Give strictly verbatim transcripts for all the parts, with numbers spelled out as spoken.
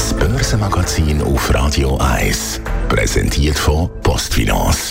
Das Börsenmagazin auf Radio eins. Präsentiert von Postfinance.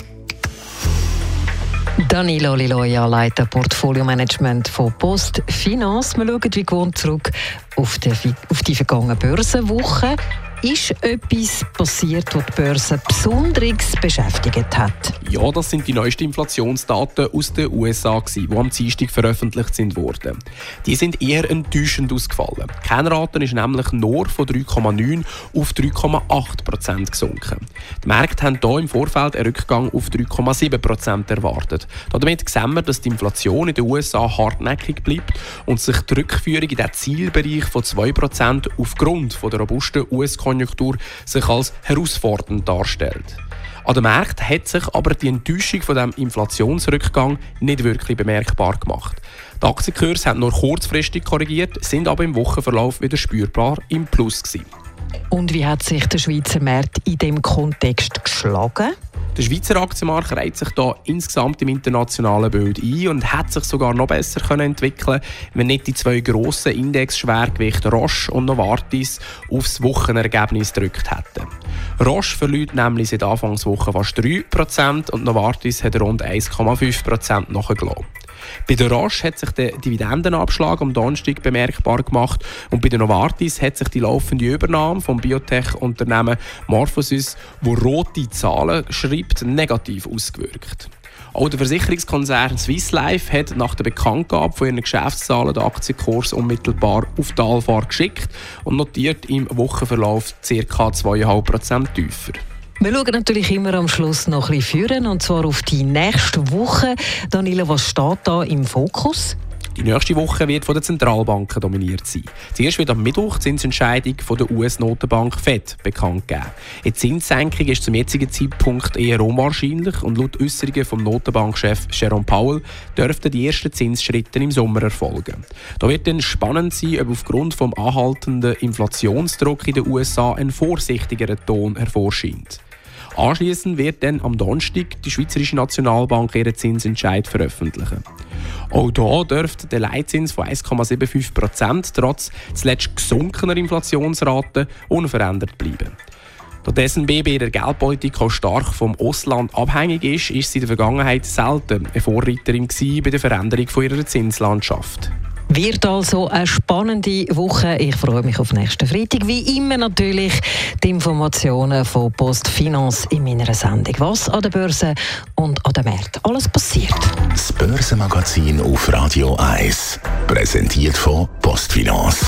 Danilo Liloia, Leiter Portfolio-Management von Postfinance. Wir schauen wie gewohnt zurück auf die, auf die vergangene Börsenwoche. Ist etwas passiert, was die Börse besonders beschäftigt hat? Ja, das sind die neuesten Inflationsdaten aus den U S A, die am Dienstag veröffentlicht sind worden. Die sind eher enttäuschend ausgefallen. Die Kennrate ist nämlich nur von drei Komma neun auf drei Komma acht Prozent gesunken. Die Märkte haben hier im Vorfeld einen Rückgang auf drei Komma sieben Prozent erwartet. Damit sehen wir, dass die Inflation in den U S A hartnäckig bleibt und sich die Rückführung in den Zielbereich von zwei Prozent aufgrund der robusten U S-Konjunktur sich als herausfordernd darstellt. An den Märkten hat sich aber die Enttäuschung von dem Inflationsrückgang nicht wirklich bemerkbar gemacht. Die Aktienkurse haben nur kurzfristig korrigiert, sind aber im Wochenverlauf wieder spürbar im Plus gewesen. Und wie hat sich der Schweizer Markt in diesem Kontext geschlagen? Der Schweizer Aktienmarkt reiht sich da insgesamt im internationalen Bild ein und hat sich sogar noch besser können entwickeln, wenn nicht die zwei grossen Indexschwergewichte Roche und Novartis aufs Wochenergebnis gedrückt hätten. Roche verliert nämlich seit Anfangswoche fast drei Prozent und Novartis hat rund eins Komma fünf Prozent nachgelassen. Bei der Roche hat sich der Dividendenabschlag am Donnerstag bemerkbar gemacht und bei der Novartis hat sich die laufende Übernahme vom Biotech-Unternehmen Morphosis, wo rote Zahlen schreibt, negativ ausgewirkt. Auch der Versicherungskonzern Swiss Life hat nach der Bekanntgabe von ihren Geschäftszahlen den Aktienkurs unmittelbar auf Talfahrt geschickt und notiert im Wochenverlauf ca. zwei Komma fünf Prozent tiefer. Wir schauen natürlich immer am Schluss noch ein bisschen führen, und zwar auf die nächste Woche. Danilo, was steht da im Fokus? Die nächste Woche wird von den Zentralbanken dominiert sein. Zuerst wird am Mittwoch die Zinsentscheidung von der U S-Notenbank Fed bekannt gegeben. Eine Zinssenkung ist zum jetzigen Zeitpunkt eher unwahrscheinlich und laut Äußerungen vom Notenbankchef Jerome Powell dürften die ersten Zinsschritte im Sommer erfolgen. Da wird dann spannend sein, ob aufgrund des anhaltenden Inflationsdruck in den U S A ein vorsichtigerer Ton hervorscheint. Anschliessend wird dann am Donnerstag die Schweizerische Nationalbank ihren Zinsentscheid veröffentlichen. Auch hier dürfte der Leitzins von eins Komma fünfundsiebzig Prozent trotz zuletzt gesunkener Inflationsrate unverändert bleiben. Da die S N B bei der Geldpolitik auch stark vom Ausland abhängig ist, ist sie in der Vergangenheit selten eine Vorreiterin gewesen bei der Veränderung von ihrer Zinslandschaft. Wird also eine spannende Woche. Ich freue mich auf nächsten Freitag. Wie immer natürlich die Informationen von Postfinance in meiner Sendung. Was an der Börse und an den Märkten alles passiert. Das Börsenmagazin auf Radio eins. Präsentiert von Postfinance.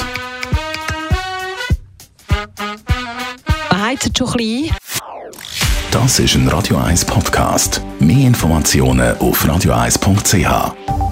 Heizt schon ein bisschen? Das ist ein Radio eins Podcast. Mehr Informationen auf radio eins punkt c h.